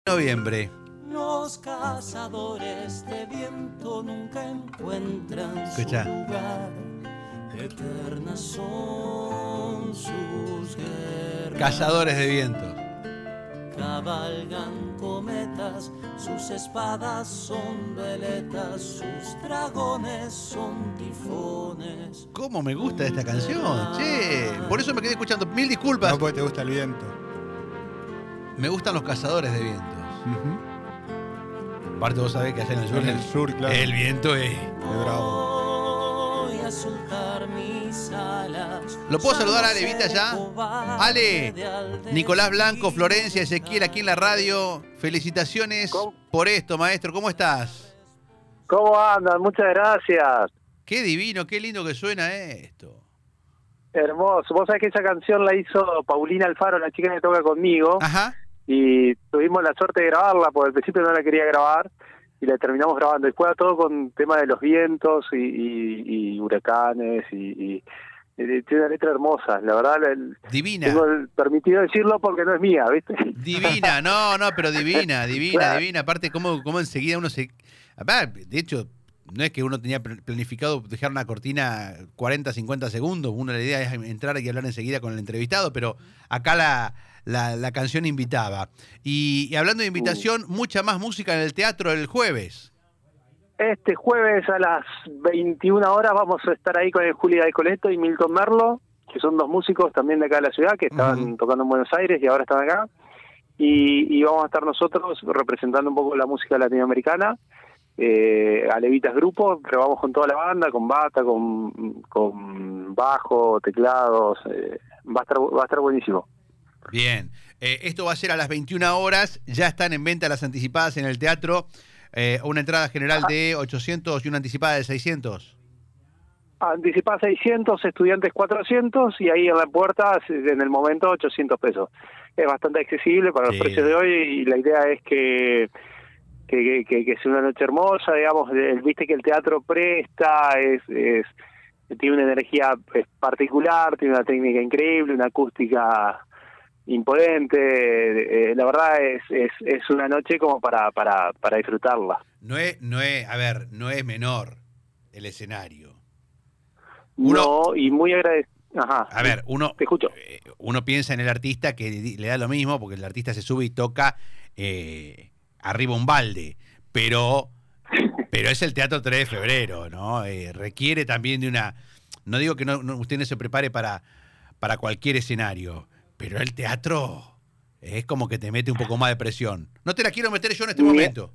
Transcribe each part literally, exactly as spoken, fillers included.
Noviembre. Los cazadores de viento nunca encuentran Escucha. su lugar. Eternas son sus guerras. Cazadores de viento. Cabalgan cometas, sus espadas son veletas, sus dragones son tifones. ¿Cómo me gusta esta canción? Che, por eso me quedé escuchando. Mil disculpas. No, porque te gusta el viento. Me gustan los cazadores de vientos. Uh-huh. Aparte vos sabés que allá en el sur, En el sur, claro. el viento es... Es bravo. Voy a soltar mis alas. ¿Lo puedo saludar a Alevita ya? Ale, Nicolás Blanco, Florencia, Ezequiel, aquí en la radio. Felicitaciones ¿Cómo? por esto, maestro. ¿Cómo estás? ¿Cómo andan? Muchas gracias. Qué divino, qué lindo que suena esto. Hermoso. Vos sabés que esa canción la hizo Paulina Alfaro, la chica que toca conmigo. Ajá. Y tuvimos la suerte de grabarla, porque al principio no la quería grabar. Y la terminamos grabando. Y juega todo con tema de los vientos y, y, y huracanes. Y, y, y tiene una letra hermosa. La verdad, el, Divina. tengo el permitido decirlo porque no es mía, ¿viste? Divina, no, no, pero divina, divina, Claro. divina. Aparte, cómo, cómo enseguida uno se... Ah, de hecho, no es que uno tenía planificado dejar una cortina cuarenta, cincuenta segundos. Uno, la idea es entrar y hablar enseguida con el entrevistado, pero acá la, la, la canción invitaba. Y, y hablando de invitación, mucha más música en el teatro el jueves. Este jueves a las veintiuna horas vamos a estar ahí con el Juli D'Alcoletto y Milton Merlo, que son dos músicos también de acá de la ciudad, que estaban Uh-huh. tocando en Buenos Aires y ahora están acá. Y, y vamos a estar nosotros representando un poco la música latinoamericana. Eh, Alevitas Grupo, que vamos con toda la banda, con bata, con, con bajo, teclados. Eh, va a estar, va a estar buenísimo. Bien. Eh, esto va a ser a las veintiuna horas. Ya están en venta las anticipadas en el teatro. Eh, una entrada general de ochocientos y una anticipada de seiscientos. Anticipada seiscientos, estudiantes cuatrocientos y ahí en la puerta, en el momento, ochocientos pesos. Es bastante accesible para los Sí. precios de hoy y la idea es que que, que, que sea una noche hermosa, digamos. El, viste que el teatro presta, es, es tiene una energía particular, tiene una técnica increíble, una acústica imponente. Eh, la verdad es, es es una noche como para para para disfrutarla. No es, no es, a ver, no es menor el escenario. Uno- No, y muy agradecido. Ajá. A ver, uno, Te escucho. eh, uno piensa en el artista que di- le da lo mismo, porque el artista se sube y toca eh, arriba un balde, pero, pero es el Teatro tres de febrero, ¿no? Eh, requiere también de una... No digo que no, no- usted no se prepare para, para cualquier escenario, pero el teatro es como que te mete un poco más de presión. No te la quiero meter yo en este Bien. momento.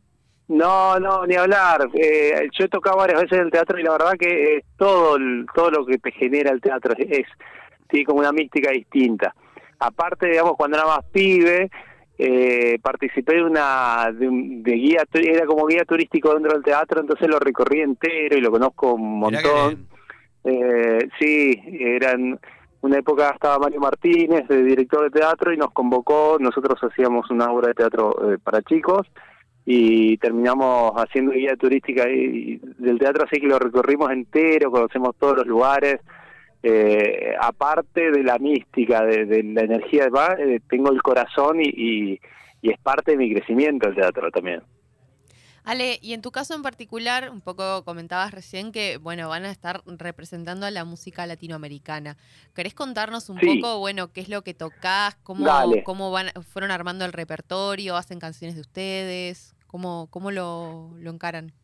No, no, ni hablar. Eh, yo he tocado varias veces en el teatro y la verdad que eh, todo el- todo lo que te genera el teatro es, es tiene como una mística distinta. Aparte, digamos, cuando era más pibe, eh, participé de una de, un- de guía, tu- era como guía turístico dentro del teatro, entonces lo recorrí entero y lo conozco un Mirá qué montón. bien. Eh, sí, eran una época estaba Mario Martínez, de director de teatro, y nos convocó. Nosotros hacíamos una obra de teatro eh, para chicos y terminamos haciendo guía turística y, y del teatro, así que lo recorrimos entero, conocemos todos los lugares. Eh, aparte de la mística, de, de la energía, va, eh, tengo el corazón y, y, y es parte de mi crecimiento el teatro también. Ale, y en tu caso en particular, un poco comentabas recién que, bueno, van a estar representando a la música latinoamericana. ¿Querés contarnos un Sí. poco, bueno, qué es lo que tocás, cómo, Dale. cómo van, fueron armando el repertorio, hacen canciones de ustedes, cómo, cómo lo, lo encaran?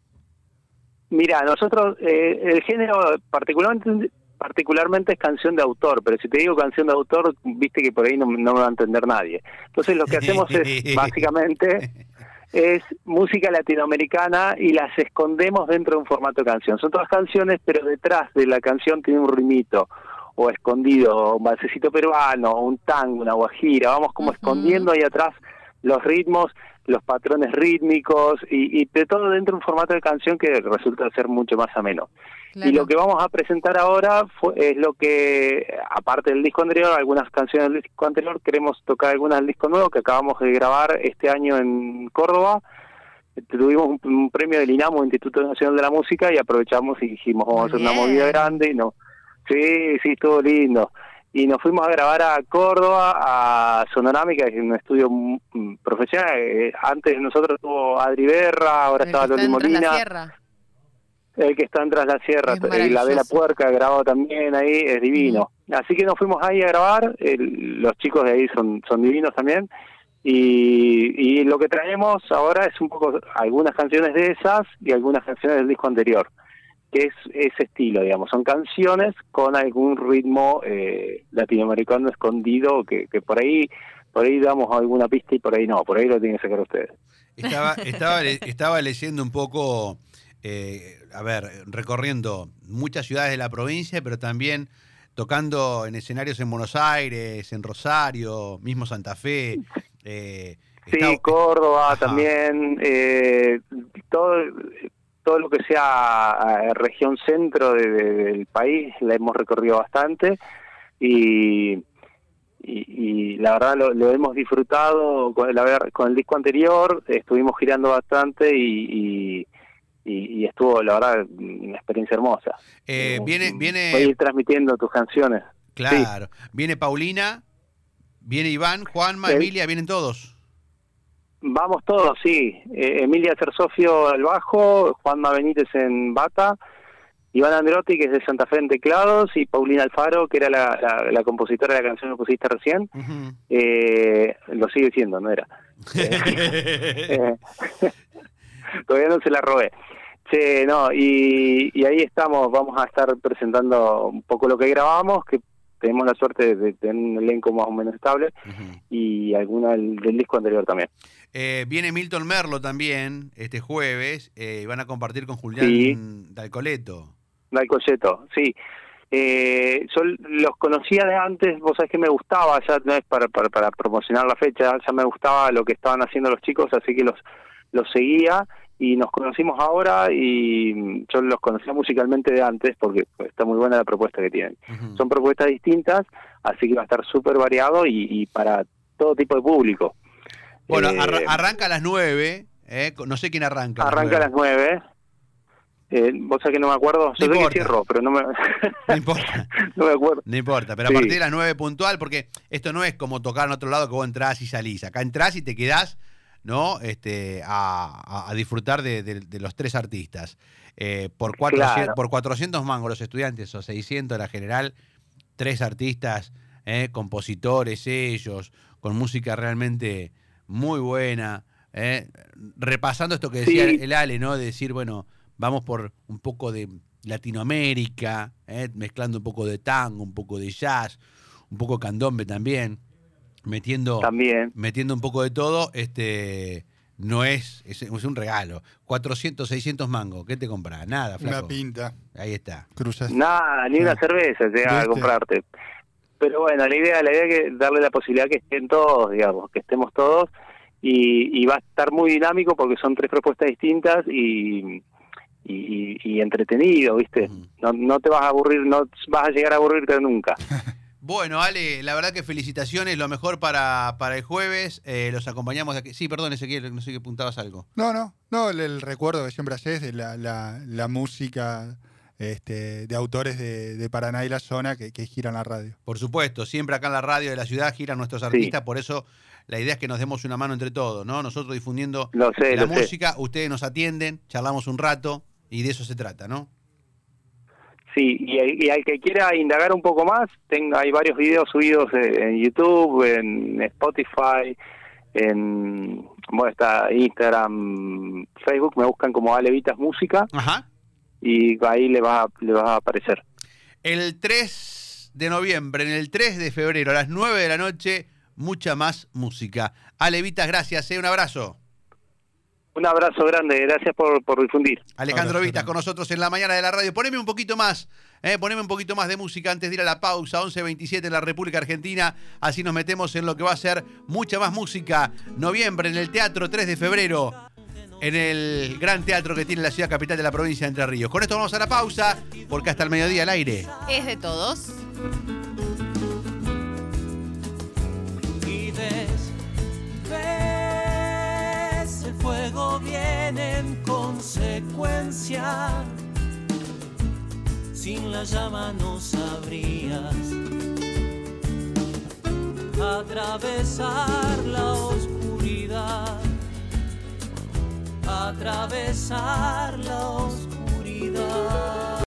Mira, nosotros, eh, el género particularmente particularmente es canción de autor, pero si te digo canción de autor, viste que por ahí no, no me va a entender nadie. Entonces lo que hacemos es, básicamente, es música latinoamericana y las escondemos dentro de un formato de canción. Son todas canciones, pero detrás de la canción tiene un ritmito, o escondido, un balsecito peruano, un tango, una guajira. Vamos como Ujú. escondiendo ahí atrás los ritmos, los patrones rítmicos y, y de todo dentro de un formato de canción que resulta ser mucho más ameno. Claro. Y lo que vamos a presentar ahora fue, es lo que, aparte del disco anterior, algunas canciones del disco anterior, queremos tocar algunas del disco nuevo que acabamos de grabar este año en Córdoba. Tuvimos un, un premio del INAMU, Instituto Nacional de la Música, y aprovechamos y dijimos, vamos Muy a hacer una bien. movida grande y no. Sí, sí, estuvo lindo. y nos fuimos a grabar a Córdoba, a Sonorámica, que es un estudio mm, profesional. Eh, antes de nosotros estuvo Adri Berra, ahora El estaba que está Loli en Tras la Molina. Sierra. El que está en Tras la Sierra, Es eh, La Vela maravilloso. Puerca, grabado también ahí, es divino. Así que nos fuimos ahí a grabar, el- los chicos de ahí son, son divinos también, y, y lo que traemos ahora es un poco algunas canciones de esas y algunas canciones del disco anterior, que es ese estilo, digamos, son canciones con algún ritmo eh, latinoamericano escondido, que, que por ahí por ahí damos alguna pista y por ahí no, por ahí lo tienen que sacar ustedes. Estaba, estaba, le- estaba leyendo un poco, eh, a ver, recorriendo muchas ciudades de la provincia, pero también tocando en escenarios en Buenos Aires, en Rosario, mismo Santa Fe. Eh, Sí, está- Córdoba Ajá. también, eh, todo todo lo que sea eh, región centro de- de- del país la hemos recorrido bastante y, y, y la verdad lo, lo hemos disfrutado con el, haber- con el disco anterior, estuvimos girando bastante y, y, y- y estuvo la verdad una experiencia hermosa. eh, viene, Voy a viene, ir transmitiendo tus canciones. claro, viene Paulina, viene Iván, Juanma, Eh, Emilia, vienen todos. Vamos todos, sí. Eh, Emilia Cersofio al bajo, Juanma Benítez en bata, Iván Androtti, que es de Santa Fe en teclados, y Paulina Alfaro, que era la, la, la compositora de la canción que pusiste recién. Ujú. Eh, lo sigue siendo, no era. Eh, todavía no se la robé. Che, no, y, y ahí estamos, vamos a estar presentando un poco lo que grabamos, que tenemos la suerte de tener un elenco más o menos estable, Ujú. y alguna del, del disco anterior también. Eh, viene Milton Merlo también este jueves eh, y van a compartir con Julián Sí. D'Alcoleto. Dal Colleto, sí. Eh, yo los conocía de antes, vos sabés que me gustaba, ya no es para, para, para promocionar la fecha, ya me gustaba lo que estaban haciendo los chicos, así que los, los seguía y nos conocimos ahora y yo los conocía musicalmente de antes porque está muy buena la propuesta que tienen. Ujú. Son propuestas distintas, así que va a estar súper variado y, y para todo tipo de público. Bueno, Eh, arra- arranca a las nueve, eh, no sé quién arranca. arranca a las nueve. Eh, vos sabés que no me acuerdo, yo sé importa. que cierro, pero no me, No importa, no me acuerdo. no importa, pero Sí. a partir de las nueve puntual, porque esto no es como tocar en otro lado que vos entrás y salís. Acá entrás y te quedás, ¿no? Este, a, a- a disfrutar de, de- de los tres artistas. Eh, por, cuatrocientos, Claro. por cuatrocientos mangos los estudiantes o seiscientos la general, tres artistas, eh, compositores ellos, con música realmente muy buena. eh, repasando esto que decía Sí. el Ale, ¿no? De decir, bueno, vamos por un poco de Latinoamérica, eh, mezclando un poco de tango, un poco de jazz, un poco de candombe también, metiendo, También. metiendo un poco de todo, este no es, es, es un regalo. cuatrocientos, seiscientos mangos, ¿qué te compras? Nada, flaco. Una pinta. Ahí está. Cruzas. Nada, ni una Sí. cerveza llega a ¿Viste? comprarte. Pero bueno, la idea, la idea es que darle la posibilidad que estén todos, digamos, que estemos todos, y, y va a estar muy dinámico porque son tres propuestas distintas y, y, y- y entretenido, ¿viste? Ujú. No, no te vas a aburrir, no vas a llegar a aburrirte nunca. Bueno, Ale, la verdad que felicitaciones, lo mejor para, para el jueves. Eh, los acompañamos de aquí. Sí, perdón, Ezequiel, no sé que apuntabas algo. No, no, no, el, el recuerdo que siempre haces de la, la, la música este, de autores de, de Paraná y la zona que, que giran la radio. Por supuesto, siempre acá en la radio de la ciudad giran nuestros artistas, por eso la idea es que nos demos una mano entre todos, ¿no? Nosotros difundiendo Lo sé, la lo sé. música, ustedes nos atienden, charlamos un rato y de eso se trata, ¿no? Sí, y, y al que quiera indagar un poco más, tenga, hay varios videos subidos en, en YouTube, en Spotify, en bueno, está Instagram, Facebook, me buscan como Alevitas Música Ajá. y ahí le va, le va a aparecer. El tres de noviembre, en el tres de febrero, a las nueve de la noche, mucha más música. Ale Vitas, gracias, ¿eh? Un abrazo. Un abrazo grande, gracias por, por difundir. Alejandro Abrazo, Vitas con nosotros en la mañana de la radio. Poneme un poquito más, eh, poneme un poquito más de música antes de ir a la pausa. once veintisiete en la República Argentina. Así nos metemos en lo que va a ser mucha más música. Noviembre en el Teatro tres de febrero. En el gran teatro que tiene la ciudad capital de la provincia de Entre Ríos. Con esto vamos a la pausa, porque hasta el mediodía al aire. Es de todos. Y ves, ves, el fuego viene en consecuencia. Sin la llama no sabrías atravesar la oscuridad, atravesar la oscuridad.